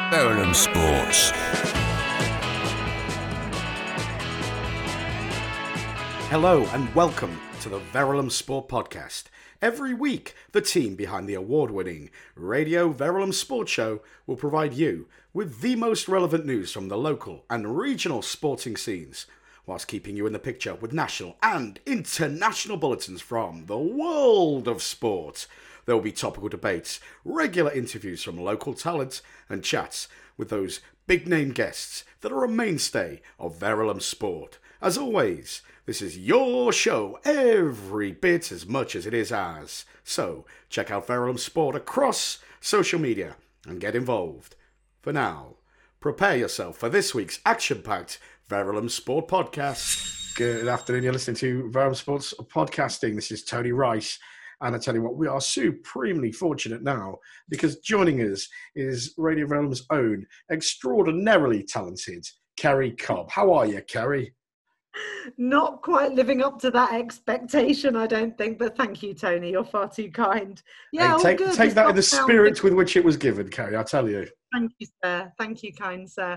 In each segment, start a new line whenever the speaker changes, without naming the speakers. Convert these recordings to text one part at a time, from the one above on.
Verulam Sports.
Hello and welcome to the Verulam Sport Podcast. Every week, the team behind the award-winning Radio Verulam Sports Show will provide you with the most relevant news from the local and regional sporting scenes, whilst keeping you in the picture with national and international bulletins from the world of sport. There will be topical debates, regular interviews from local talent, and chats with those big-name guests that are a mainstay of Verulam Sport. As always, this is your show every bit as much as it is ours. So, check out Verulam Sport across social media and get involved. For now, prepare yourself for this week's action-packed Verulam Sport Podcast. Good afternoon, you're listening to Verulam Sports Podcasting. This is Tony Rice. And I tell you what, we are supremely fortunate now because joining us is Radio Verulam's own extraordinarily talented Kerry Cobb. How are you, Kerry?
Not quite living up to that expectation, I don't think, but thank you, Tony. You're far too kind.
Yeah, hey, take that in the spirit with which it was given, Kerry, I tell you.
Thank you, sir. Thank you, kind sir.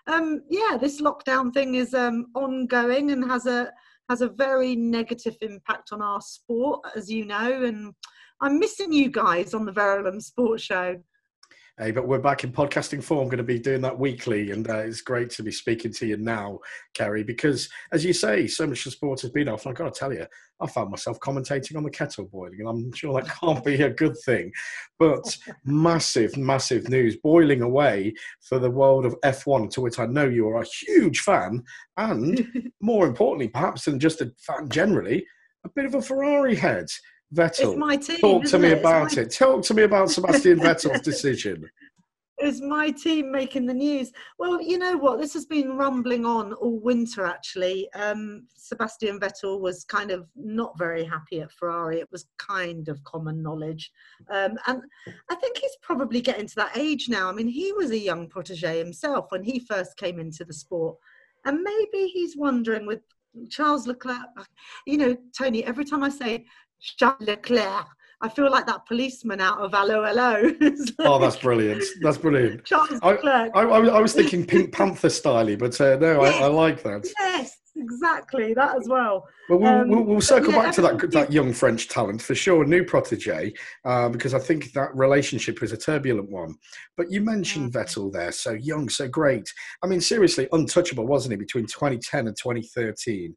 This lockdown thing is ongoing and has a very negative impact on our sport, as you know, and I'm missing you guys on the Verulam Sports Show.
Hey, but we're back in podcasting form, going to be doing that weekly, and it's great to be speaking to you now, Kerry, because, as you say, so much of sport has been off, and I've got to tell you, I found myself commentating on the kettle boiling, and I'm sure that can't be a good thing, but massive, massive news boiling away for the world of F1, to which I know you're a huge fan, and more importantly, perhaps than just a fan generally, a bit of a Ferrari head. Vettel,
it's my team,
talk to me about it. Talk to me about Sebastian Vettel's decision.
It's my team making the news. Well, you know what? This has been rumbling on all winter, actually. Sebastian Vettel was kind of not very happy at Ferrari. It was kind of common knowledge. And I think he's probably getting to that age now. I mean, he was a young protege himself when he first came into the sport. And maybe he's wondering with Charles Leclerc. You know, Tony, every time I say Charles Leclerc, I feel like that policeman out of Allo Allo.
Oh, that's brilliant. That's brilliant.
Charles Leclerc.
I was thinking Pink Panther style, but no, yes, I like that.
Yes, exactly, that as well.
Well, we'll circle back to that young French talent for sure, new protege, because I think that relationship is a turbulent one. But you mentioned Vettel there, so young, so great. I mean, seriously, untouchable, wasn't he, between 2010 and 2013?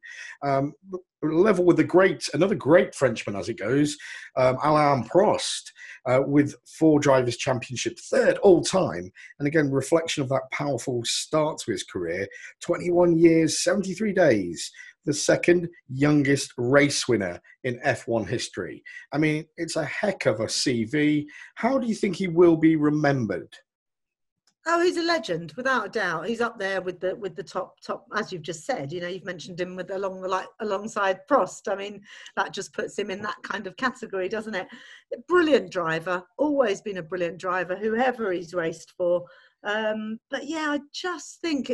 Level with another great Frenchman as it goes, Alain Prost, with 4 Drivers' Championship, 3rd all time. And again, reflection of that powerful start to his career, 21 years, 73 days, the 2nd youngest race winner in F1 history. I mean, it's a heck of a CV. How do you think he will be remembered?
Oh, he's a legend, without a doubt. He's up there with the top, as you've just said. You know, you've mentioned him alongside Prost. I mean, that just puts him in that kind of category, doesn't it? Brilliant driver, always been a brilliant driver, whoever he's raced for. But yeah, I just think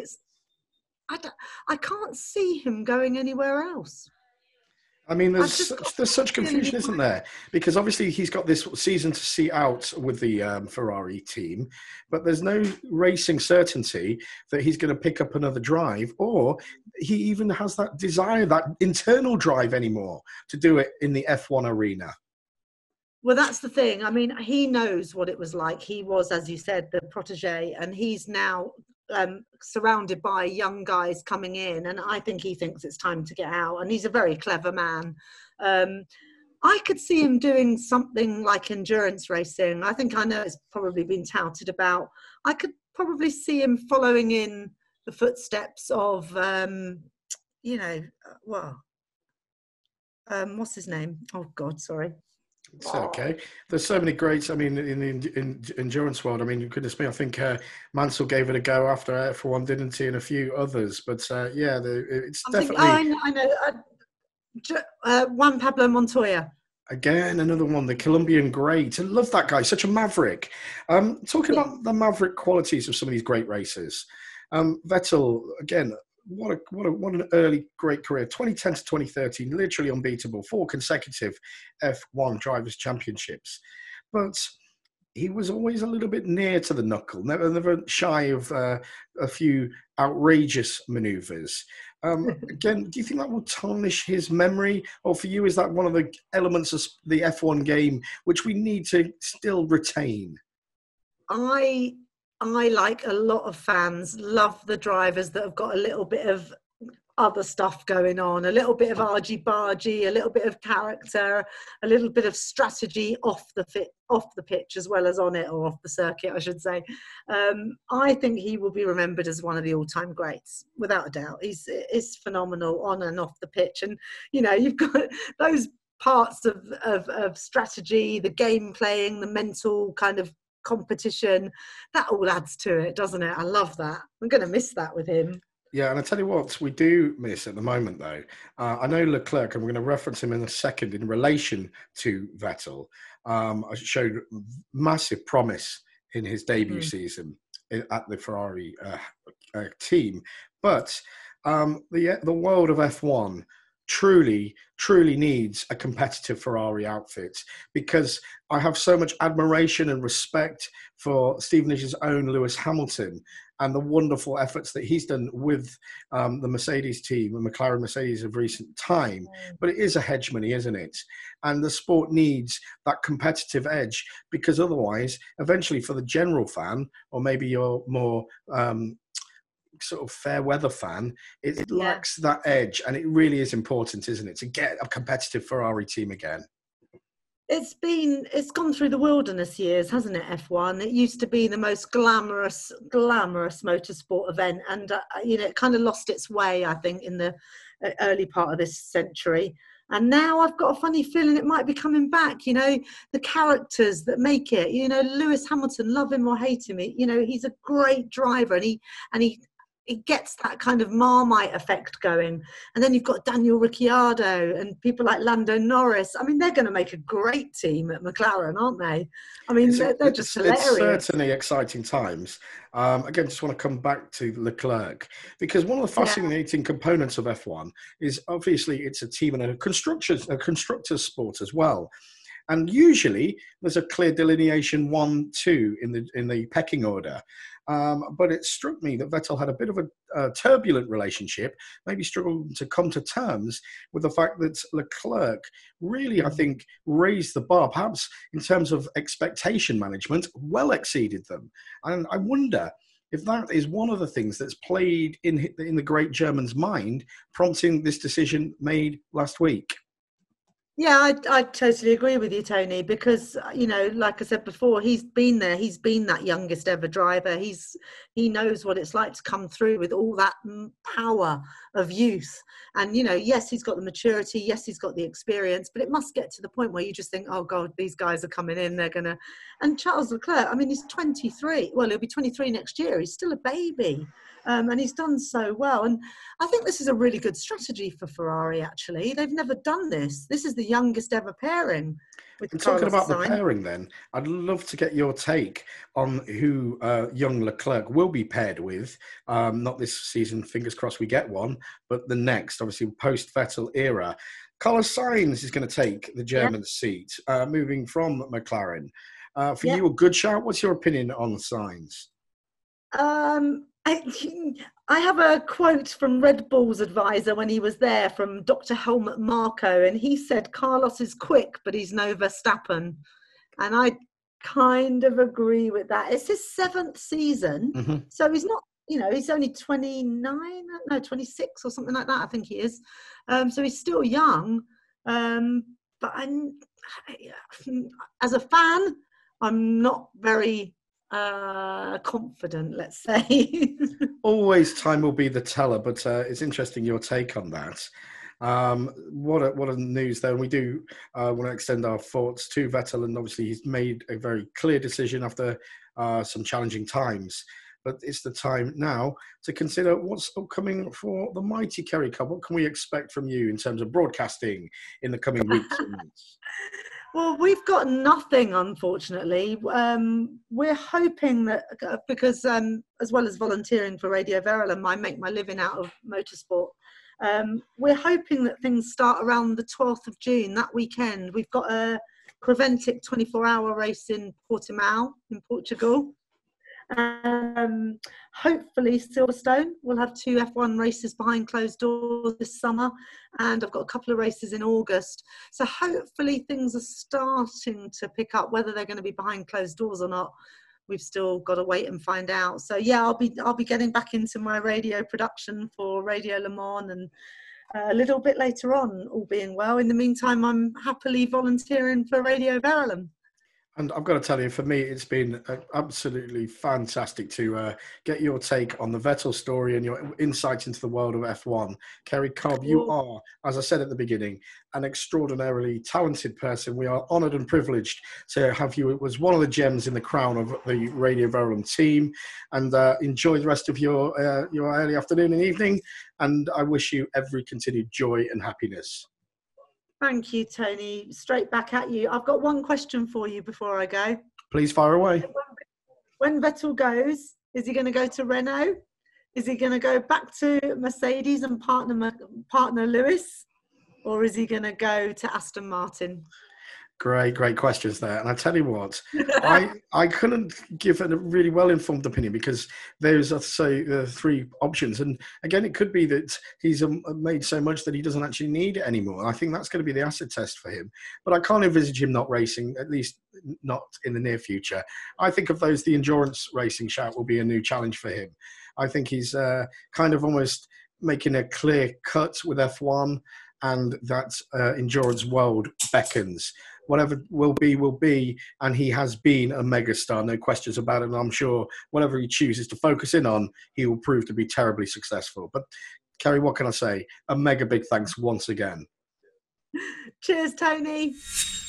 I can't see him going anywhere else.
I mean, there's such confusion, isn't there? Because obviously he's got this season to see out with the Ferrari team, but there's no racing certainty that he's going to pick up another drive, or he even has that desire, that internal drive anymore to do it in the F1 arena.
Well, that's the thing. I mean, he knows what it was like. He was, as you said, the protege, and he's now surrounded by young guys coming in, and I think he thinks it's time to get out, and he's a very clever man. I could see him doing something like endurance racing. I know it's probably been touted about. I could probably see him following in the footsteps of what's his name? Oh God, sorry.
It's okay. There's so many greats. I mean, in the endurance world, I mean, goodness me, I think Mansell gave it a go after F1, didn't he, and a few others. But it's definitely.
I know. Juan Pablo Montoya.
Again, another one, the Colombian great. I love that guy, such a maverick. Talking about the maverick qualities of some of these great racers. Vettel, again, what an early great career. 2010 to 2013, literally unbeatable. 4 consecutive F1 Drivers' Championships. But he was always a little bit near to the knuckle, never shy of a few outrageous manoeuvres. Again, do you think that will tarnish his memory? Or for you, is that one of the elements of the F1 game which we need to still retain?
I like a lot of fans, love the drivers that have got a little bit of other stuff going on, a little bit of argy-bargy, a little bit of character, a little bit of strategy off the pitch as well as on it, or off the circuit, I should say. I think he will be remembered as one of the all-time greats, without a doubt. He's phenomenal on and off the pitch. And, you know, you've got those parts of strategy, the game playing, the mental kind of competition, that all adds to it, doesn't it? I love that. I'm going to miss that with him.
Yeah, and I tell you what, we do miss at the moment, though. I know Leclerc, and we're going to reference him in a second in relation to Vettel. Showed massive promise in his debut season at the Ferrari team, but the world of F1 truly needs a competitive Ferrari outfit, because I have so much admiration and respect for Stevenage's own Lewis Hamilton and the wonderful efforts that he's done with the Mercedes team and McLaren Mercedes of recent time. But it is a hegemony, isn't it? And the sport needs that competitive edge, because otherwise, eventually for the general fan, or maybe your more sort of fair weather fan, it lacks that edge. And it really is important, isn't it, to get a competitive Ferrari team again.
It's gone through the wilderness years, hasn't it, F1? It used to be the most glamorous motorsport event, and you know, it kind of lost its way, I think, in the early part of this century. And now I've got a funny feeling it might be coming back. You know, the characters that make it. You know, Lewis Hamilton, love him or hate him, you know, he's a great driver, and he gets that kind of Marmite effect going. And then you've got Daniel Ricciardo and people like Lando Norris. I mean, they're going to make a great team at McLaren, aren't they? I mean, they're just hilarious.
It's certainly exciting times. Again, just want to come back to Leclerc, because one of the fascinating components of F1 is obviously it's a team and a constructor's sport as well. And usually there's a clear delineation 1-2 in the pecking order. But it struck me that Vettel had a bit of a turbulent relationship, maybe struggled to come to terms with the fact that Leclerc really, I think, raised the bar, perhaps in terms of expectation management, well exceeded them. And I wonder if that is one of the things that's played in the great German's mind, prompting this decision made last week.
Yeah, I totally agree with you, Tony, because, you know, like I said before, he's been there. He's been that youngest ever driver. He knows what it's like to come through with all that power of youth. And, you know, yes, he's got the maturity. Yes, he's got the experience. But it must get to the point where you just think, oh, God, these guys are coming in. They're going to... And Charles Leclerc, I mean, he's 23. Well, he'll be 23 next year. He's still a baby. And he's done so well. And I think this is a really good strategy for Ferrari, actually. They've never done this. This is the youngest ever pairing.
And talking about the pairing then, I'd love to get your take on who young Leclerc will be paired with. Not this season, fingers crossed we get one, but the next, obviously, post-Vettel era. Carlos Sainz is going to take the German seat, moving from McLaren. For you, a good shout. What's your opinion on Sainz?
I have a quote from Red Bull's advisor when he was there, from Dr. Helmut Marko, and he said, Carlos is quick, but he's no Verstappen. And I kind of agree with that. It's his 7th season, so he's not, you know, he's only 26 or something like that, I think he is. So he's still young. But as a fan, I'm not very... confident, let's say.
Always time will be the teller, but it's interesting your take on that. What a news there. And we do want to extend our thoughts to Vettel, and obviously he's made a very clear decision after some challenging times. But it's the time now to consider what's upcoming for the mighty Kerry Cup. What can we expect from you in terms of broadcasting in the coming weeks and months?
Well, we've got nothing, unfortunately. We're hoping that, because as well as volunteering for Radio Verulam, I make my living out of motorsport. We're hoping that things start around the 12th of June, that weekend. We've got a Preventic 24-hour race in Portimao in Portugal. Hopefully Silverstone. We'll have 2 F1 races behind closed doors this summer, and I've got a couple of races in August. So hopefully things are starting to pick up. Whether they're going to be behind closed doors or not, we've still got to wait and find out. So yeah, I'll be getting back into my radio production for Radio Le Mans, and a little bit later on, all being well. In the meantime, I'm happily volunteering for Radio Verulam.
And I've got to tell you, for me, it's been absolutely fantastic to get your take on the Vettel story and your insights into the world of F1. Kerry Cobb, you are, as I said at the beginning, an extraordinarily talented person. We are honoured and privileged to have you. It was one of the gems in the crown of the Radio Verulam team. And enjoy the rest of your early afternoon and evening. And I wish you every continued joy and happiness.
Thank you, Tony. Straight back at you. I've got one question for you before I go.
Please fire away.
When Vettel goes, is he going to go to Renault? Is he going to go back to Mercedes and partner Lewis? Or is he going to go to Aston Martin?
Great questions there. And I tell you what, I couldn't give a really well-informed opinion because there's, say, 3 options. And again, it could be that he's made so much that he doesn't actually need it anymore. I think that's going to be the acid test for him. But I can't envisage him not racing, at least not in the near future. I think of those, the endurance racing shout will be a new challenge for him. I think he's kind of almost making a clear cut with F1, and that endurance world beckons. Whatever will be, and he has been a megastar, no questions about it. And I'm sure whatever he chooses to focus in on, he will prove to be terribly successful. But Kerry, what can I say? A mega big thanks once again.
Cheers, Tony.